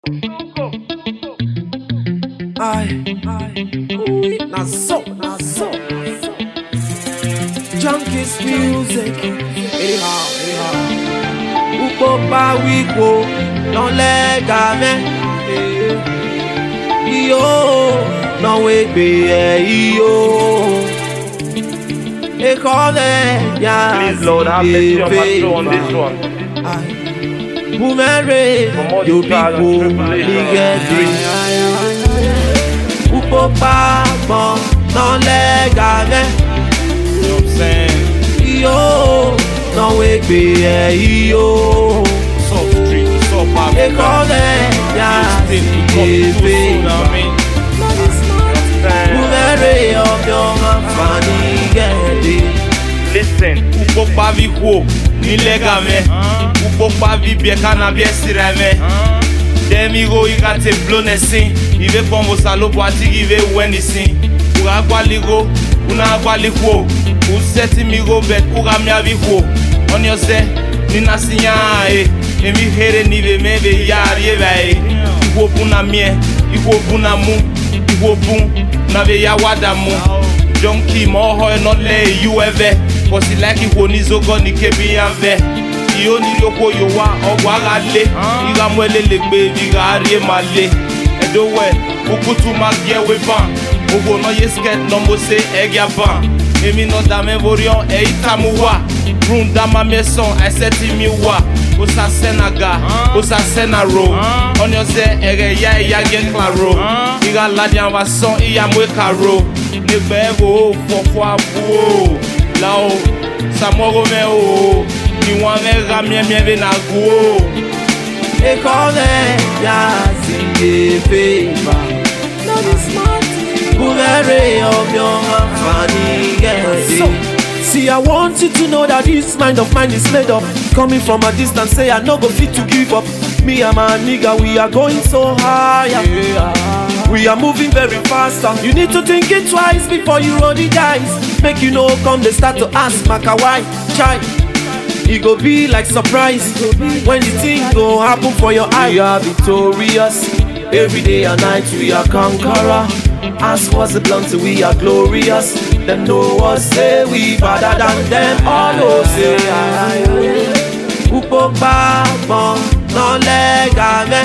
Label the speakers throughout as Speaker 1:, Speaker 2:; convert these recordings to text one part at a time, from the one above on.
Speaker 1: Nazo. Junkies music. Anyhow. Upo pa wiko, non le game. Yo, non we be yo. E come ya.
Speaker 2: Please, Lord, have mercy on my soul on this one.
Speaker 1: Boomerang, you people, Upo pa bon, non le game.
Speaker 2: You know what I'm saying?
Speaker 1: Yo, non we be yo.
Speaker 2: Soft street, soft pop.
Speaker 1: E come ya. Boomerang, young funny get.
Speaker 2: Listen, upo pa vi ko, ni le game. Upo pa vi bien canabie sireme. Demigo ika te blone sin. Ive pombo salo boati give when isin. Ura kwa ligo, una kwa liko. Useti migo bet ura mia vi ko. On yo se, ni nasinya e. Emi here ni ve meve yari e. Iko puna mie, iko puna mu. Iko pun, na ve ya wada mu. Junkie mo ho not le you ever. Kosi like iko ni zogo ni kebi yanve. Iyo ni loko yo wa ogwa ga le. Iga mwele le gbe viga arie male. Edo we ukutu magie we ban. Ogo no yesket no mo se egya ban. Emi no dame vorion e itamuwa. Run dama meson I seti mi wa. Osa senaga, osa senaro. On yo se ere ya gen claro. Iga ladian va son iya mwe karo. Ne bevo fofo abu. Lao samoro me o. Ni wan me ramye me na go.
Speaker 1: E come ya si favor. No be smart. Boomerang of young funny get. See, I want you to know that this mind of mine is made up. Coming from a distance, say I no go fit to give up. Me and my nigga, we are going so higher. We are moving very faster. You need to think it twice before you roll the dice. Make you know, come they start to ask Maka why. Chai, it go be like surprise when the thing go happen for your eye. We are victorious. Every day and night we are conqueror. Ask what's the blunt, we are glorious. Them know us, say we better than them. All know say Upo pa bon, non le game.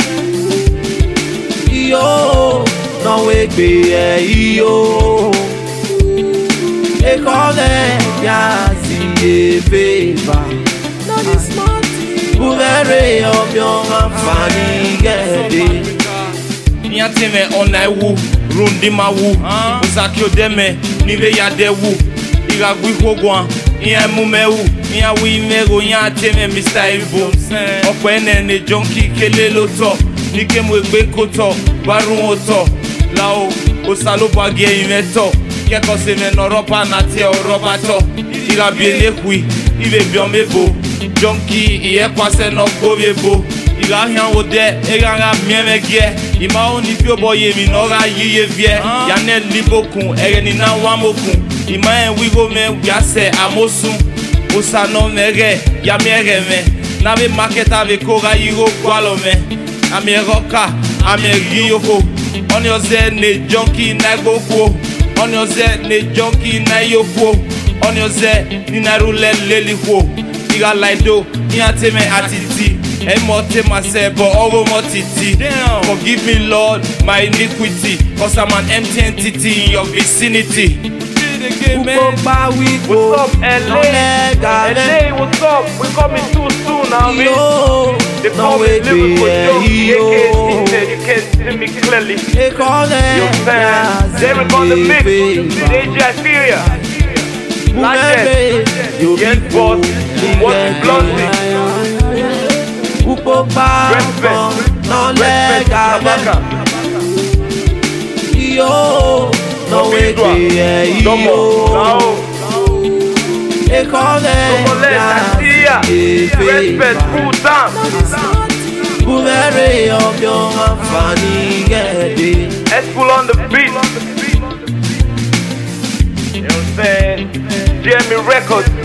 Speaker 1: Yo, non we be yo. E come ya si favor. No be smart. Boomerang of young funny get.
Speaker 2: Niateme onai wu, rundi ma wu. Usakio deme, nive ya de wu. Iga gwi kogwan, iya mume wu. Iya wi mego, iya teme Mr. Ibo. Okwe nene junkie kele loto. Nike mwegbe koto, barun oto. Lao, osalo bagye imeto. Keko se men oropa na te oropa to. Iga biele kwi, ive bion mebo. Junkie, iye kwase no kovye bo. Iga hian ode, ega nga mieme gie. Ima oni pio boye mi no ga yiye vie. Yane libokun, ege ni na wamokun. Ima en wigo me yase amosun. Osa no mege, ya mere me. Na be market ave koga yigo kwalo me. Ame roka, ame riyoko. On yo ze ne junkie na gokwo. On yo ze ne junkie na yoko. On yo ze ni na rule lelikwo. Iga laido, iya teme atiti. Emote myself, but over more titi. Forgive me, Lord, my iniquity. Cause I'm an empty entity in your vicinity.
Speaker 1: What's up,
Speaker 2: LA? LA, what's up? We coming too soon now, man. They call me lyrical Joe, aka you can't see me clearly. You're fans, Derek on the mix, DJ Feria. Not yet. Yes, boss. What's Blondie?
Speaker 1: Upo pa bon, non le game. Yo, non we be yo. E come ya
Speaker 2: respect, full time.
Speaker 1: Boomerang of young funny get.
Speaker 2: S-Full on the beat. You know what I'm saying? Jeremy Records.